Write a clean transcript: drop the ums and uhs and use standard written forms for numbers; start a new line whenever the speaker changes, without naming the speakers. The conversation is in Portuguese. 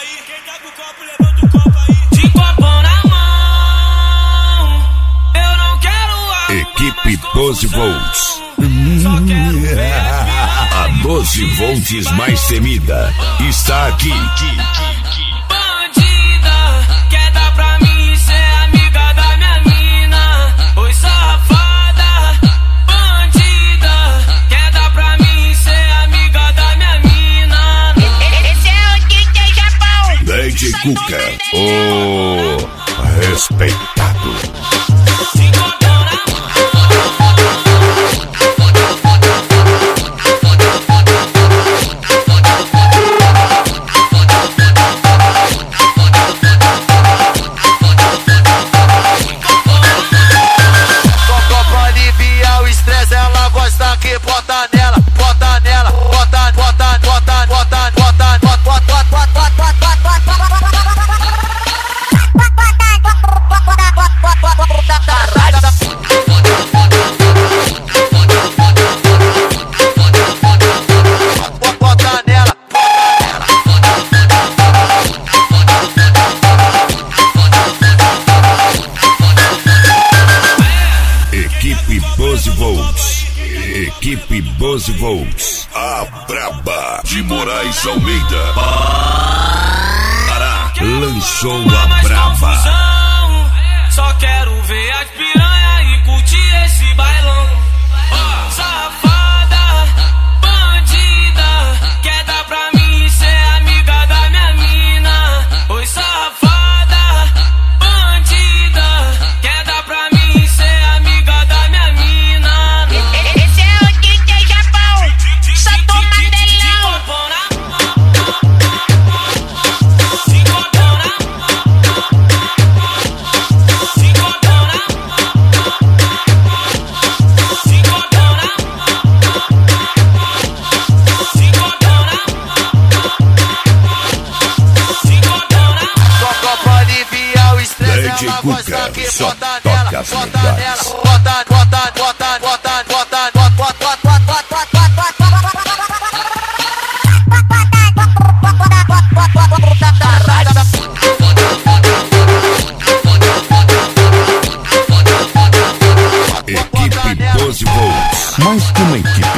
aí, quem tá com o copo, levanta o copo aí.
De copão na mão, eu não quero água.
Equipe 12 volts. A 12 volts mais temida está aqui.
Bandida, quer dar pra mim ser amiga da minha mina? Oi, safada. Bandida, quer dar pra mim ser amiga da minha mina?
Esse é o DJ Japão.
Lady Cuca, o respeitado.
Bota nela, bota nela, bota, bota, bota, bota, bota, bota, bota nela.
Equipe 12 volts. Equipe 12 volts. A braba de Moraes Almeida. Pará, lançou a braba.
Só quero ver as piranha e curtir esse bailão. Safada, bandida, quer dar pra mim ser amiga da minha mina? Oi, safada, bandida, quer dar pra mim ser amiga da minha mina?
Esse é o DJ Japão. Só tô mandelão.
Lady Cuca, só toca as melhores.
Bota, bota, bota, bota, bota, bota, bota,
Equipe 12 volts.
Mais que uma equipe,